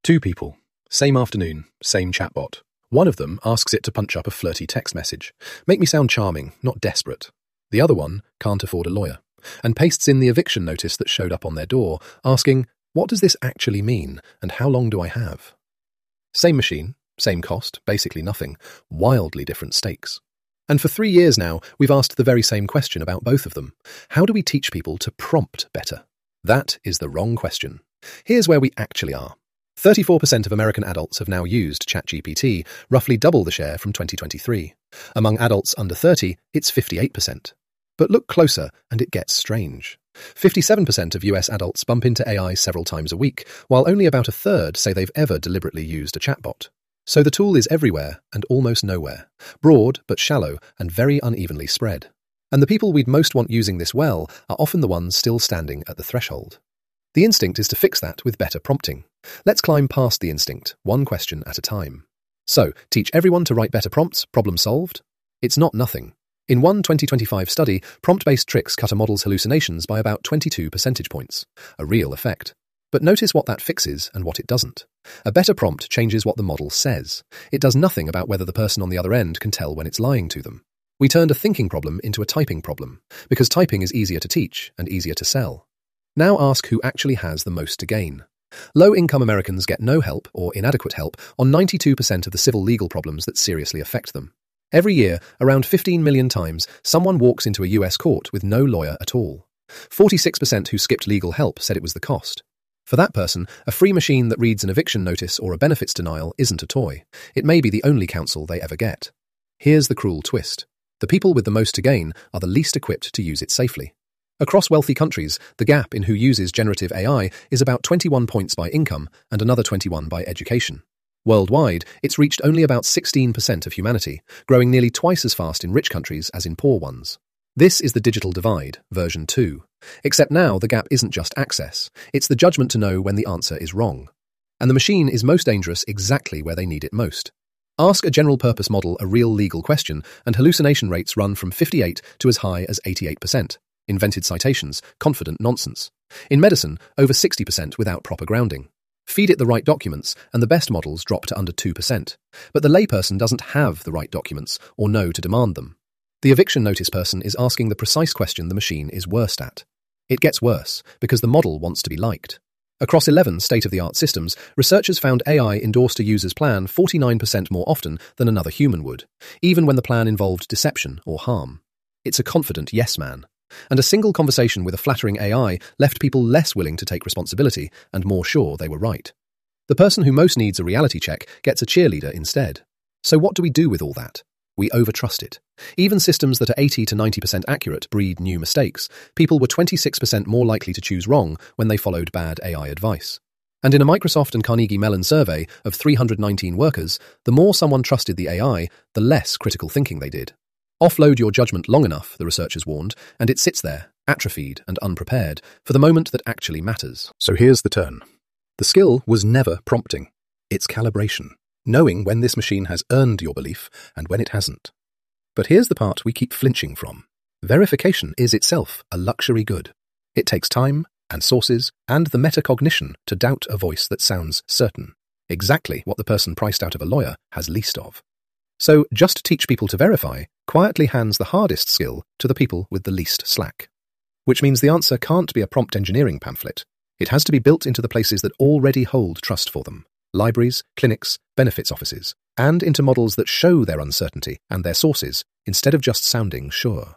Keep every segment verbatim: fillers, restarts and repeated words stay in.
Two people, same afternoon, same chatbot. One of them asks it to punch up a flirty text message. Make me sound charming, not desperate. The other one can't afford a lawyer, and pastes in the eviction notice that showed up on their door, asking, what does this actually mean, and how long do I have? Same machine, same cost, basically nothing, wildly different stakes. And for three years now, we've asked the very same question about both of them. How do we teach people to prompt better? That is the wrong question. Here's where we actually are. thirty-four percent of American adults have now used ChatGPT, roughly double the share from twenty twenty-three. Among adults under thirty, it's fifty-eight percent. But look closer, and it gets strange. fifty-seven percent of U S adults bump into A I several times a week, while only about a third say they've ever deliberately used a chatbot. So the tool is everywhere and almost nowhere, broad but shallow and very unevenly spread. And the people we'd most want using this well are often the ones still standing at the threshold. The instinct is to fix that with better prompting. Let's climb past the instinct, one question at a time. So, teach everyone to write better prompts, problem solved? It's not nothing. In one twenty twenty-five study, prompt-based tricks cut a model's hallucinations by about twenty-two percentage points, a real effect. But notice what that fixes and what it doesn't. A better prompt changes what the model says. It does nothing about whether the person on the other end can tell when it's lying to them. We turned a thinking problem into a typing problem, because typing is easier to teach and easier to sell. Now ask who actually has the most to gain. Low-income Americans get no help or inadequate help on ninety-two percent of the civil legal problems that seriously affect them. Every year, around fifteen million times, someone walks into a U S court with no lawyer at all. forty-six percent who skipped legal help said it was the cost. For that person, a free machine that reads an eviction notice or a benefits denial isn't a toy. It may be the only counsel they ever get. Here's the cruel twist. The people with the most to gain are the least equipped to use it safely. Across wealthy countries, the gap in who uses generative A I is about twenty-one points by income and another twenty-one by education. Worldwide, it's reached only about sixteen percent of humanity, growing nearly twice as fast in rich countries as in poor ones. This is the digital divide, version two. Except now the gap isn't just access, it's the judgment to know when the answer is wrong. And the machine is most dangerous exactly where they need it most. Ask a general-purpose model a real legal question, and hallucination rates run from fifty-eight to as high as eighty-eight percent. Invented citations, confident nonsense. In medicine, over sixty percent without proper grounding. Feed it the right documents, and the best models drop to under two percent. But the layperson doesn't have the right documents, or know to demand them. The eviction notice person is asking the precise question the machine is worst at. It gets worse, because the model wants to be liked. Across eleven state-of-the-art systems, researchers found A I endorsed a user's plan forty-nine percent more often than another human would, even when the plan involved deception or harm. It's a confident yes man. And a single conversation with a flattering A I left people less willing to take responsibility and more sure they were right. The person who most needs a reality check gets a cheerleader instead. So what do we do with all that? We overtrust it. Even systems that are eighty to ninety percent accurate breed new mistakes. People were twenty-six percent more likely to choose wrong when they followed bad A I advice. And in a Microsoft and Carnegie Mellon survey of three hundred nineteen workers, the more someone trusted the A I, the less critical thinking they did. Offload your judgment long enough, the researchers warned, and it sits there, atrophied and unprepared, for the moment that actually matters. So here's the turn. The skill was never prompting. It's calibration. Knowing when this machine has earned your belief and when it hasn't. But here's the part we keep flinching from. Verification is itself a luxury good. It takes time and sources and the metacognition to doubt a voice that sounds certain. Exactly what the person priced out of a lawyer has least of. So just teach people to verify quietly hands the hardest skill to the people with the least slack. Which means the answer can't be a prompt engineering pamphlet. It has to be built into the places that already hold trust for them. Libraries, clinics, benefits offices, and into models that show their uncertainty and their sources instead of just sounding sure.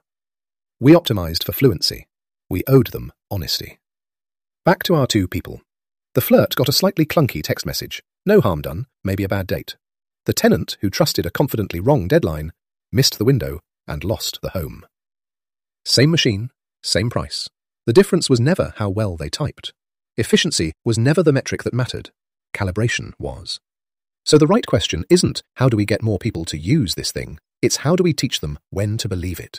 We optimized for fluency. We owed them honesty. Back to our two people. The flirt got a slightly clunky text message. No harm done, maybe a bad date. The tenant, who trusted a confidently wrong deadline, missed the window and lost the home. Same machine, same price. The difference was never how well they typed. Efficiency was never the metric that mattered. Calibration was. So the right question isn't how do we get more people to use this thing, it's how do we teach them when to believe it.